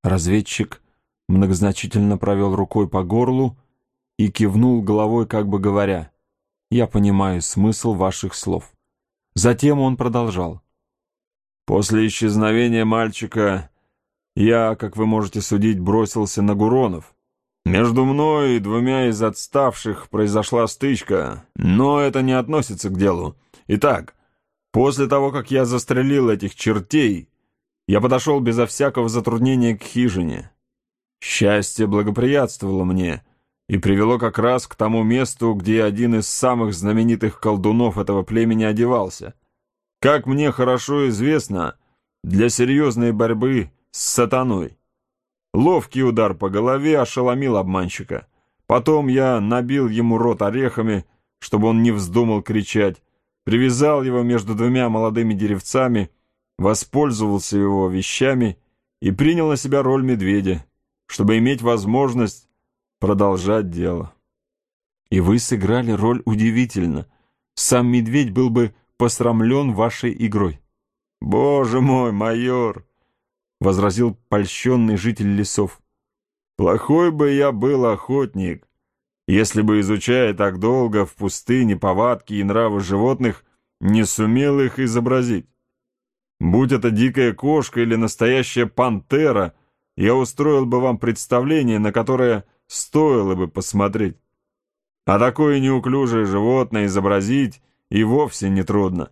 Разведчик многозначительно провел рукой по горлу и кивнул головой, как бы говоря: «Я понимаю смысл ваших слов». Затем он продолжал: «После исчезновения мальчика я, как вы можете судить, бросился на Гуронов. Между мной и двумя из отставших произошла стычка, но это не относится к делу. Итак, после того, как я застрелил этих чертей, я подошел безо всякого затруднения к хижине. Счастье благоприятствовало мне и привело как раз к тому месту, где один из самых знаменитых колдунов этого племени одевался. Как мне хорошо известно, для серьезной борьбы с сатаной. Ловкий удар по голове ошеломил обманщика. Потом я набил ему рот орехами, чтобы он не вздумал кричать, привязал его между двумя молодыми деревцами, воспользовался его вещами и принял на себя роль медведя, чтобы иметь возможность продолжать дело. И вы сыграли роль удивительно. Сам медведь был бы посрамлен вашей игрой». «Боже мой, майор!» — возразил польщенный житель лесов. «Плохой бы я был охотник, если бы, изучая так долго в пустыне повадки и нравы животных, не сумел их изобразить. Будь это дикая кошка или настоящая пантера, я устроил бы вам представление, на которое стоило бы посмотреть. А такое неуклюжее животное изобразить и вовсе нетрудно.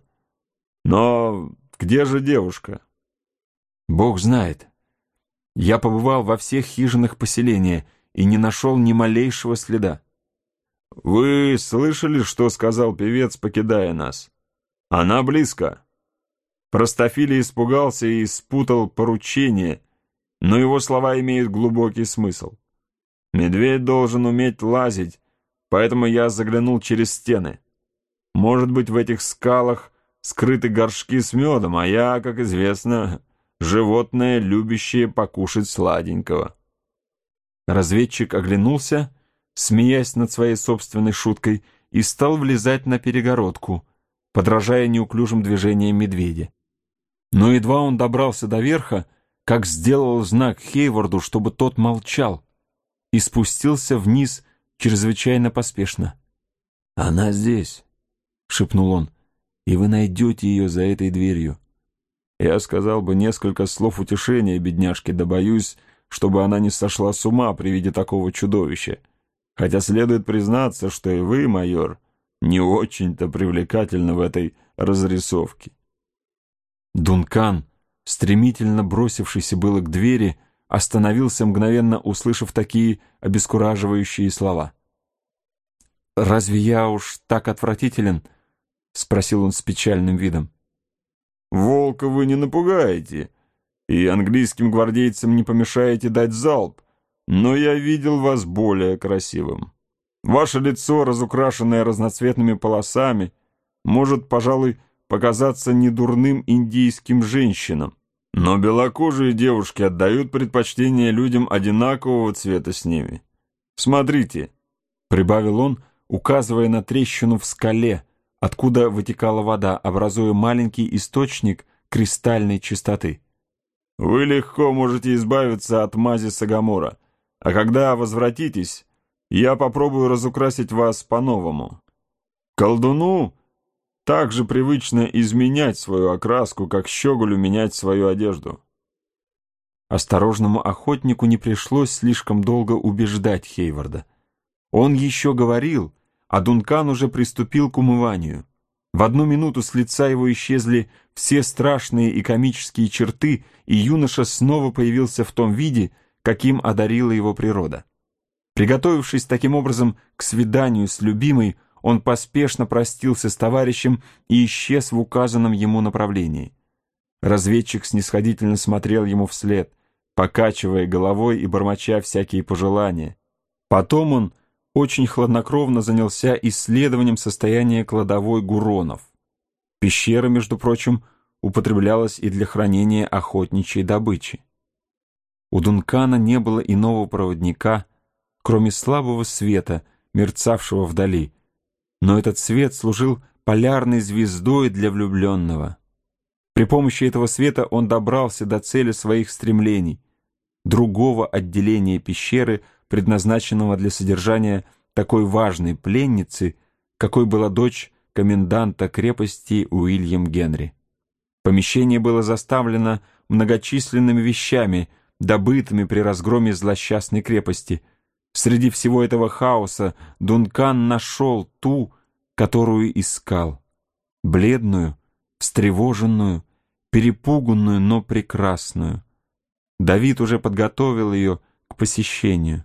Но где же девушка?» «Бог знает. Я побывал во всех хижинах поселения и не нашел ни малейшего следа». «Вы слышали, что сказал певец, покидая нас? Она близко». Простофилий испугался и спутал поручение, но его слова имеют глубокий смысл. Медведь должен уметь лазить, поэтому я заглянул через стены. Может быть, в этих скалах скрыты горшки с медом, а я, как известно, животное, любящее покушать сладенького». Разведчик оглянулся, смеясь над своей собственной шуткой, и стал влезать на перегородку, подражая неуклюжим движениям медведя. Но едва он добрался до верха, как сделал знак Хейварду, чтобы тот молчал, и спустился вниз чрезвычайно поспешно. «Она здесь», — шепнул он, — «и вы найдете ее за этой дверью». Я сказал бы несколько слов утешения бедняжке, да боюсь, чтобы она не сошла с ума при виде такого чудовища. Хотя следует признаться, что и вы, майор, не очень-то привлекательны в этой разрисовке. Дункан, стремительно бросившийся было к двери, остановился, мгновенно услышав такие обескураживающие слова. «Разве я уж так отвратителен?» — спросил он с печальным видом. «Волка вы не напугаете, и английским гвардейцам не помешаете дать залп, но я видел вас более красивым. Ваше лицо, разукрашенное разноцветными полосами, может, пожалуй, показаться недурным индийским женщинам, но белокожие девушки отдают предпочтение людям одинакового цвета с ними. Смотрите», — прибавил он, указывая на трещину в скале, откуда вытекала вода, образуя маленький источник кристальной чистоты. «Вы легко можете избавиться от мази Сагамора, а когда возвратитесь, я попробую разукрасить вас по-новому. Колдуну так же привычно изменять свою окраску, как щеголю менять свою одежду». Осторожному охотнику не пришлось слишком долго убеждать Хейварда. Он еще говорил, а Дункан уже приступил к умыванию. В одну минуту с лица его исчезли все страшные и комические черты, и юноша снова появился в том виде, каким одарила его природа. Приготовившись таким образом к свиданию с любимой, он поспешно простился с товарищем и исчез в указанном ему направлении. Разведчик снисходительно смотрел ему вслед, покачивая головой и бормоча всякие пожелания. Потом он очень хладнокровно занялся исследованием состояния кладовой Гуронов. Пещера, между прочим, употреблялась и для хранения охотничьей добычи. У Дункана не было иного проводника, кроме слабого света, мерцавшего вдали, но этот свет служил полярной звездой для влюбленного. При помощи этого света он добрался до цели своих стремлений. другого отделения пещеры, предназначенного для содержания такой важной пленницы, какой была дочь коменданта крепости Уильям Генри. Помещение было заставлено многочисленными вещами, добытыми при разгроме злосчастной крепости. Среди всего этого хаоса Дункан нашел ту, которую искал. Бледную, встревоженную, перепуганную, но прекрасную. Давид уже подготовил ее к посещению.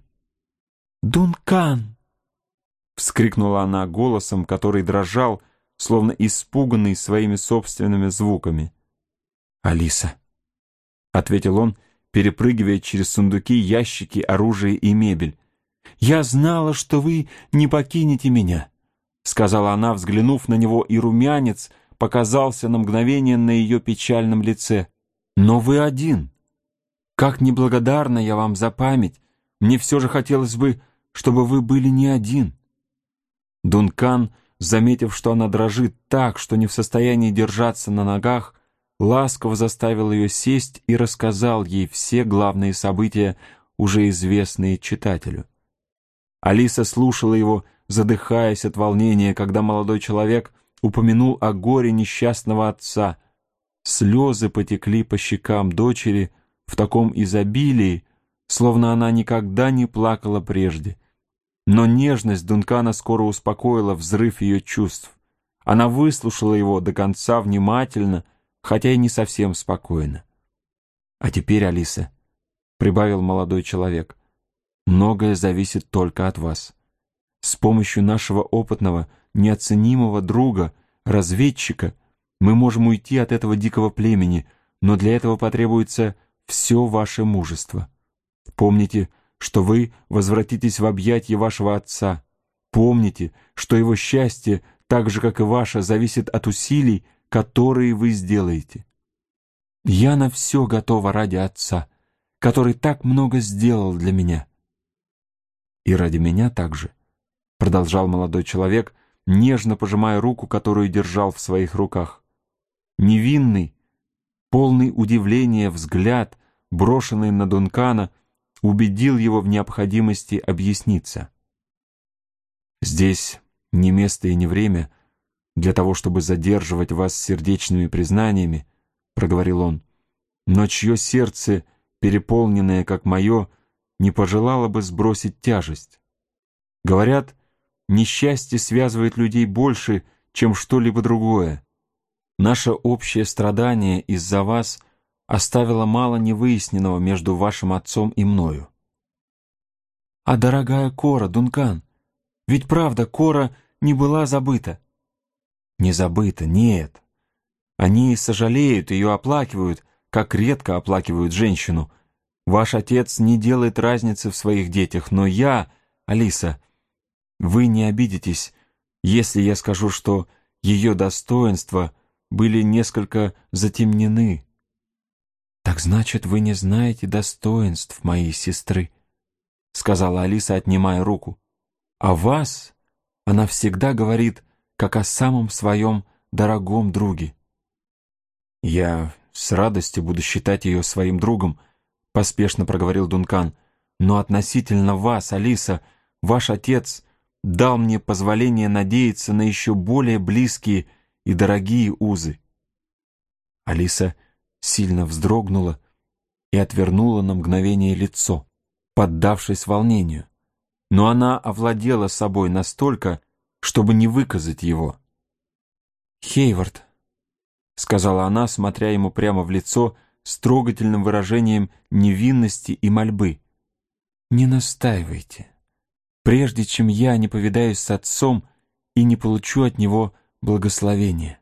«Дункан!» — вскрикнула она голосом, который дрожал, словно испуганный своими собственными звуками. «Алиса!» — ответил он, перепрыгивая через сундуки, ящики, оружие и мебель. «Я знала, что вы не покинете меня», — сказала она, взглянув на него, и румянец показался на мгновение на ее печальном лице. «Но вы один. Как неблагодарна я вам за память. Мне все же хотелось бы, чтобы вы были не один». Дункан, заметив, что она дрожит так, что не в состоянии держаться на ногах, ласково заставил ее сесть и рассказал ей все главные события, уже известные читателю. Алиса слушала его, задыхаясь от волнения, когда молодой человек упомянул о горе несчастного отца. Слезы потекли по щекам дочери в таком изобилии, словно она никогда не плакала прежде. Но нежность Дункана скоро успокоила взрыв ее чувств. Она выслушала его до конца внимательно, хотя и не совсем спокойно. «А теперь, Алиса», — прибавил молодой человек, — «многое зависит только от вас. С помощью нашего опытного, неоценимого друга, разведчика, мы можем уйти от этого дикого племени, но для этого потребуется все ваше мужество. Помните, что вы возвратитесь в объятия вашего отца. Помните, что его счастье, так же, как и ваше, зависит от усилий, которые вы сделаете. Я на все готова ради отца, который так много сделал для меня». «И ради меня также», — продолжал молодой человек, нежно пожимая руку, которую держал в своих руках. Невинный, полный удивления взгляд, брошенный на Дункана, убедил его в необходимости объясниться. «Здесь не место и не время для того, чтобы задерживать вас сердечными признаниями», — проговорил он, «но чье сердце, переполненное, как мое, не пожелало бы сбросить тяжесть. Говорят, несчастье связывает людей больше, чем что-либо другое. Наше общее страдание из-за вас оставило мало невыясненного между вашим отцом и мною». «А дорогая Кора, Дункан, ведь правда, Кора не была забыта». «Не забыта, нет. Они сожалеют, ее оплакивают, как редко оплакивают женщину. Ваш отец не делает разницы в своих детях, но я, Алиса, вы не обидитесь, если я скажу, что ее достоинства были несколько затемнены». «Так значит, вы не знаете достоинств моей сестры», — сказала Алиса, отнимая руку. «О вас она всегда говорит, как о самом своем дорогом друге». «Я с радостью буду считать ее своим другом», — поспешно проговорил Дункан. «Но относительно вас, Алиса, ваш отец дал мне позволение надеяться на еще более близкие и дорогие узы». Алиса сильно вздрогнула и отвернула на мгновение лицо, поддавшись волнению. Но она овладела собой настолько, чтобы не выказать его. «Хейвард», — сказала она, смотря ему прямо в лицо с трогательным выражением невинности и мольбы, — «не настаивайте, прежде чем я не повидаюсь с отцом и не получу от него благословения».